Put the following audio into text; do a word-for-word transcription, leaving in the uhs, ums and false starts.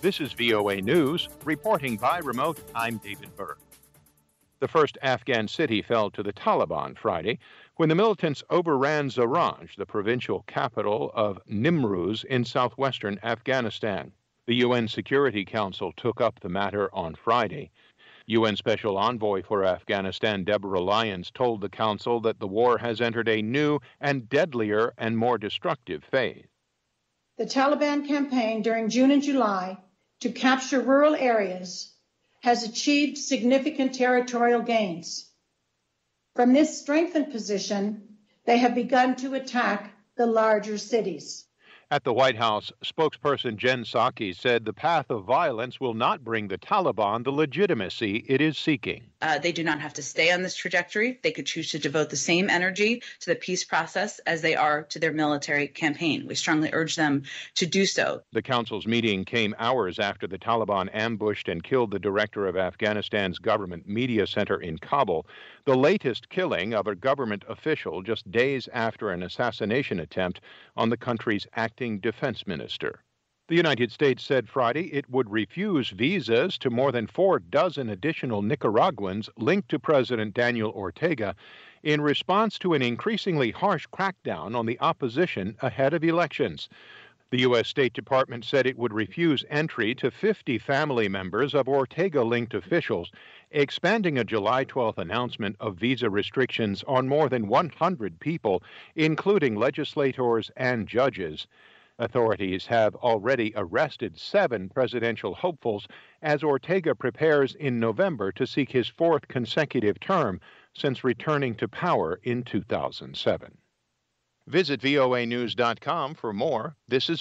This is V O A News, reporting by remote. I'm David Burke. The first Afghan city fell to the Taliban Friday when the militants overran Zaranj, the provincial capital of Nimruz in southwestern Afghanistan. The U N Security Council took up the matter on Friday. U N Special Envoy for Afghanistan Deborah Lyons told the council that the war has entered a new and deadlier and more destructive phase. The Taliban campaign during June and July to capture rural areas has achieved significant territorial gains. From this strengthened position, they have begun to attack the larger cities. At the White House, spokesperson Jen Psaki said the path of violence will not bring the Taliban the legitimacy it is seeking. Uh, they do not have to stay on this trajectory. They could choose to devote the same energy to the peace process as they are to their military campaign. We strongly urge them to do so. The council's meeting came hours after the Taliban ambushed and killed the director of Afghanistan's government media center in Kabul, the latest killing of a government official just days after an assassination attempt on the country's acting defense minister. The United States said Friday it would refuse visas to more than four dozen additional Nicaraguans linked to President Daniel Ortega in response to an increasingly harsh crackdown on the opposition ahead of elections. The U S State Department said it would refuse entry to fifty family members of Ortega-linked officials, expanding a July twelfth announcement of visa restrictions on more than one hundred people, including legislators and judges. Authorities have already arrested seven presidential hopefuls as Ortega prepares in November to seek his fourth consecutive term since returning to power in two thousand seven. Visit V O A news dot com for more. This is